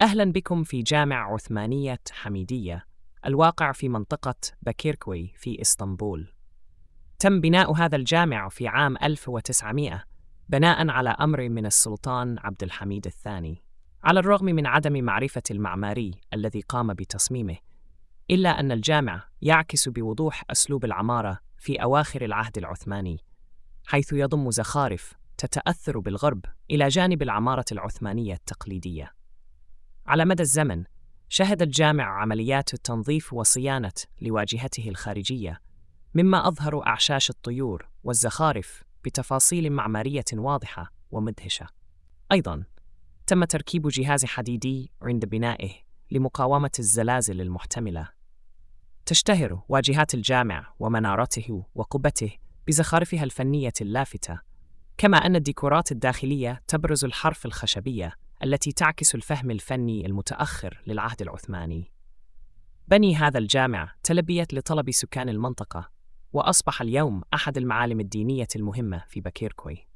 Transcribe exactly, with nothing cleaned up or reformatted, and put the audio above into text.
أهلاً بكم في جامع عثمانية حميدية الواقع في منطقة بكيركوي في إسطنبول. تم بناء هذا الجامع في عام ألف وتسعمائة بناء على أمر من السلطان عبد الحميد الثاني. على الرغم من عدم معرفة المعماري الذي قام بتصميمه، إلا أن الجامع يعكس بوضوح أسلوب العمارة في أواخر العهد العثماني، حيث يضم زخارف تتأثر بالغرب إلى جانب العمارة العثمانية التقليدية. على مدى الزمن، شهد الجامع عمليات تنظيف وصيانة لواجهته الخارجية، مما أظهر أعشاش الطيور والزخارف بتفاصيل معمارية واضحة ومدهشة. أيضاً، تم تركيب جهاز حديدي عند بنائه لمقاومة الزلازل المحتملة. تشتهر واجهات الجامع ومنارته وقبته بزخارفها الفنية اللافتة، كما أن الديكورات الداخلية تبرز الحرف الخشبية التي تعكس الفهم الفني المتأخر للعهد العثماني. بني هذا الجامع تلبية لطلب سكان المنطقة، وأصبح اليوم أحد المعالم الدينية المهمة في بكيركوي.